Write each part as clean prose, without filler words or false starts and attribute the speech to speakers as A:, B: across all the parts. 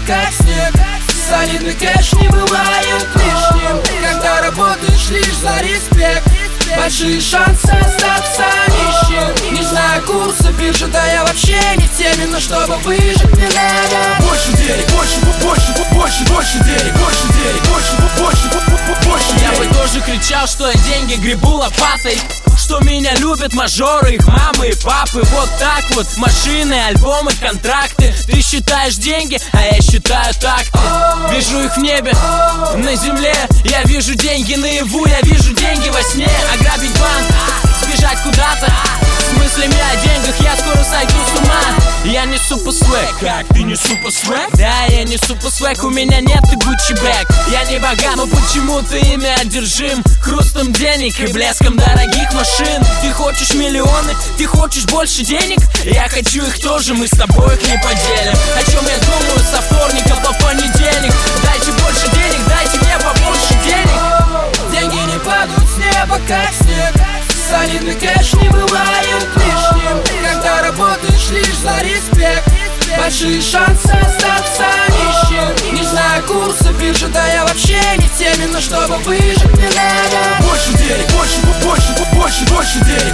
A: как снег. Солидный кэш не бывает лишним, когда работаешь лишь за респект. Большие шансы остаться нищим. Не знаю курса биржи, да я вообще не в теме, но чтобы выжить мне надо
B: больше денег, больше денег, больше денег, больше денег.
C: Я бы тоже кричал, что я деньги гребу лопатой, что меня любят мажоры, их мамы и папы. Вот так вот, машины, альбомы, контракты. Ты считаешь деньги, а я считаю такты. Вижу их в небе, на земле. Я вижу деньги наяву, я вижу деньги во сне. Ограбить банк, сбежать куда-то. С мыслями о деньгах я скоро сойду с ума. Я не супер свэг.
B: Как ты не супер свэг?
C: Да, я не супер свэг, у меня нет и Gucci бэг. Я не богат, но почему-то ими одержим хрустом денег и блеском дорогих машин. Ты хочешь миллионы, ты хочешь больше денег? Я хочу их тоже, мы с тобой их не поделим. О чем я думаю со вторника по понедельник? Дайте больше денег, дайте мне побольше денег.
A: Деньги не падают с неба, как снег. Солидный кэш не бывает лишним, когда работаешь лишь за респект. Большие шансы остаться нищим. Не знаю курса биржи, да я вообще не в теме, но чтобы выжить мне надо
B: больше денег, больше денег,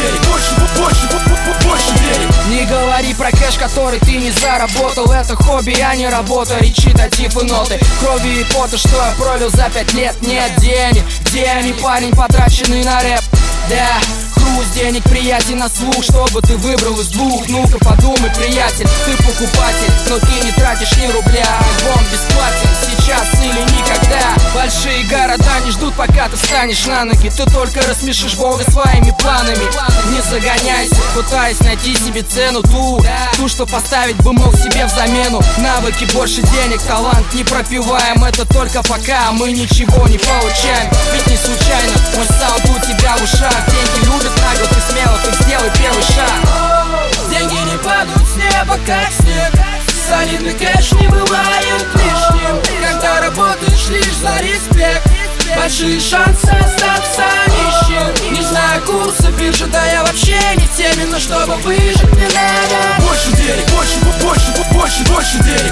B: больше денег.
A: Не говори про кэш, который ты не заработал. Это хобби, а не работа, речи, датив и ноты. Крови и пота, что я пролил за 5 лет. Нет денег, где они, парень, потраченный на рэп? Да, груз денег, приятель, на слух, чтобы ты выбрал из двух. Ну-ка подумай, приятель, ты покупатель, но ты не тратишь ни рубля. Альбом бесплатен, сейчас или никогда. Большие города не ждут, пока ты встанешь на ноги. Ты только рассмешишь Бога своими планами. Не загоняйся, пытаясь найти себе цену ту, что поставить бы мог себе в замену. Навыки, больше денег, талант не пропиваем. Это только пока мы ничего не получаем. Ведь не случайно мой саунд у тебя в ушах. Деньги любят нагло, ты смело, ты сделай первый шаг. Деньги не падают с неба, как снег. Солидный кэш не бывает лишним, когда работаешь лишь за респект. Большие шансы остаться нищим. Не знаю курса биржи, да я вообще не в теме, но чтобы выжить мне надо
B: больше денег, больше денег,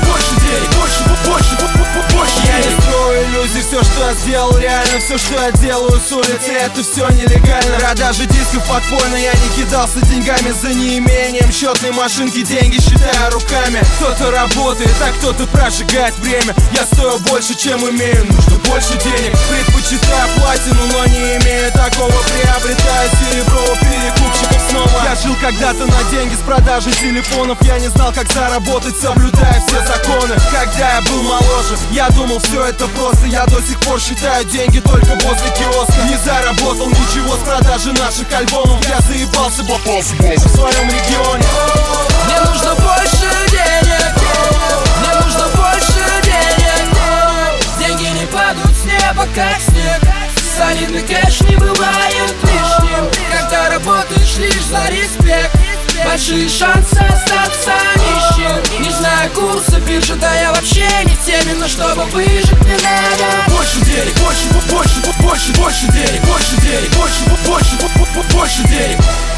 B: больше
D: я не строю иллюзий, все, что я сделал, реально. Все, что я делаю с улицы, это все нелегально. Продажи дисков подпольно, я не кидался деньгами за неимением счетной машинки, деньги считаю руками. Кто-то работает, а кто-то прожигает время. Я стою больше, чем имею, нужно больше денег. Предпочитаю платину, но не имею такого. Приобретаю серебро у перекупщиков снова. Я жил когда-то на деньги с продажи телефонов. Я не знал, как заработать, соблюдая все законы. Когда я был моложе, я думал, все это просто. Я до сих пор считаю деньги только возле киоска. Не заработал ничего с продажи наших альбомов. Я заебался в своем регионе.
A: Мне нужно больше денег, мне нужно больше денег. Деньги не падают с неба, как снег. Солидный кэш не бывает лишним, когда работаешь лишь за респект. Большие шансы остаться нищим. Не знаю курса биржи, да я вообще не в теме, но чтобы выжить мне надо
B: больше денег, больше денег, больше денег.